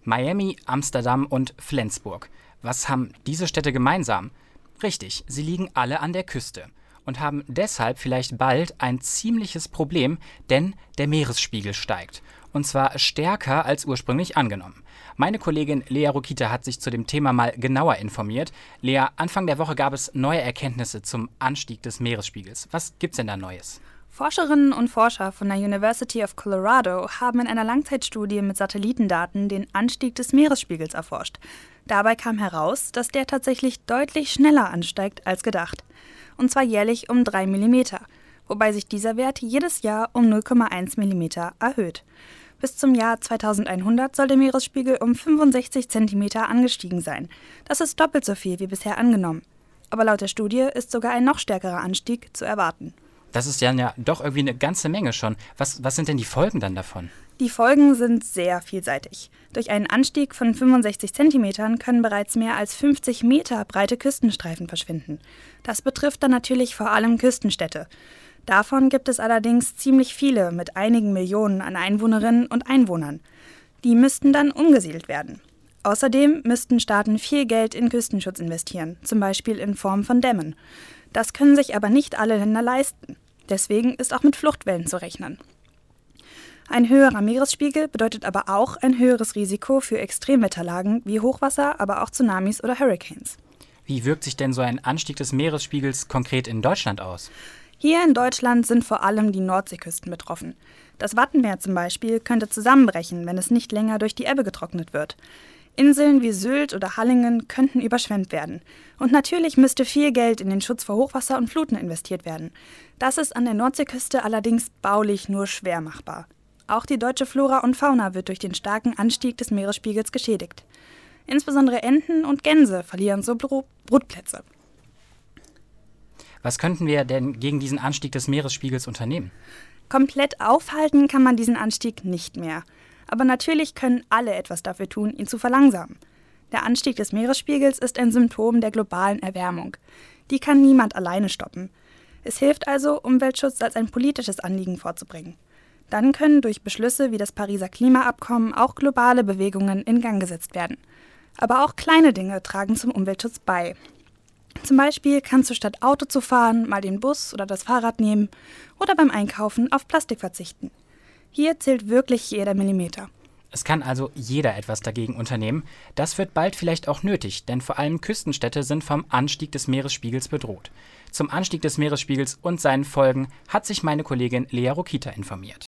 Miami, Amsterdam und Flensburg. Was haben diese Städte gemeinsam? Richtig, sie liegen alle an der Küste und haben deshalb vielleicht bald ein ziemliches Problem, denn der Meeresspiegel steigt. Und zwar stärker als ursprünglich angenommen. Meine Kollegin Lea Rokita hat sich zu dem Thema mal genauer informiert. Lea, Anfang der Woche gab es neue Erkenntnisse zum Anstieg des Meeresspiegels. Was gibt's denn da Neues? Forscherinnen und Forscher von der University of Colorado haben in einer Langzeitstudie mit Satellitendaten den Anstieg des Meeresspiegels erforscht. Dabei kam heraus, dass der tatsächlich deutlich schneller ansteigt als gedacht. Und zwar jährlich um 3 mm, wobei sich dieser Wert jedes Jahr um 0,1 mm erhöht. Bis zum Jahr 2100 soll der Meeresspiegel um 65 cm angestiegen sein. Das ist doppelt so viel wie bisher angenommen. Aber laut der Studie ist sogar ein noch stärkerer Anstieg zu erwarten. Das ist ja doch irgendwie eine ganze Menge schon. Was sind denn die Folgen dann davon? Die Folgen sind sehr vielseitig. Durch einen Anstieg von 65 cm können bereits mehr als 50 Meter breite Küstenstreifen verschwinden. Das betrifft dann natürlich vor allem Küstenstädte. Davon gibt es allerdings ziemlich viele mit einigen Millionen an Einwohnerinnen und Einwohnern. Die müssten dann umgesiedelt werden. Außerdem müssten Staaten viel Geld in Küstenschutz investieren, zum Beispiel in Form von Dämmen. Das können sich aber nicht alle Länder leisten. Deswegen ist auch mit Fluchtwellen zu rechnen. Ein höherer Meeresspiegel bedeutet aber auch ein höheres Risiko für Extremwetterlagen wie Hochwasser, aber auch Tsunamis oder Hurricanes. Wie wirkt sich denn so ein Anstieg des Meeresspiegels konkret in Deutschland aus? Hier in Deutschland sind vor allem die Nordseeküsten betroffen. Das Wattenmeer zum Beispiel könnte zusammenbrechen, wenn es nicht länger durch die Ebbe getrocknet wird. Inseln wie Sylt oder Hallingen könnten überschwemmt werden. Und natürlich müsste viel Geld in den Schutz vor Hochwasser und Fluten investiert werden. Das ist an der Nordseeküste allerdings baulich nur schwer machbar. Auch die deutsche Flora und Fauna wird durch den starken Anstieg des Meeresspiegels geschädigt. Insbesondere Enten und Gänse verlieren so Brutplätze. Was könnten wir denn gegen diesen Anstieg des Meeresspiegels unternehmen? Komplett aufhalten kann man diesen Anstieg nicht mehr. Aber natürlich können alle etwas dafür tun, ihn zu verlangsamen. Der Anstieg des Meeresspiegels ist ein Symptom der globalen Erwärmung. Die kann niemand alleine stoppen. Es hilft also, Umweltschutz als ein politisches Anliegen vorzubringen. Dann können durch Beschlüsse wie das Pariser Klimaabkommen auch globale Bewegungen in Gang gesetzt werden. Aber auch kleine Dinge tragen zum Umweltschutz bei. Zum Beispiel kannst du statt Auto zu fahren mal den Bus oder das Fahrrad nehmen oder beim Einkaufen auf Plastik verzichten. Hier zählt wirklich jeder Millimeter. Es kann also jeder etwas dagegen unternehmen. Das wird bald vielleicht auch nötig, denn vor allem Küstenstädte sind vom Anstieg des Meeresspiegels bedroht. Zum Anstieg des Meeresspiegels und seinen Folgen hat sich meine Kollegin Lea Rokita informiert.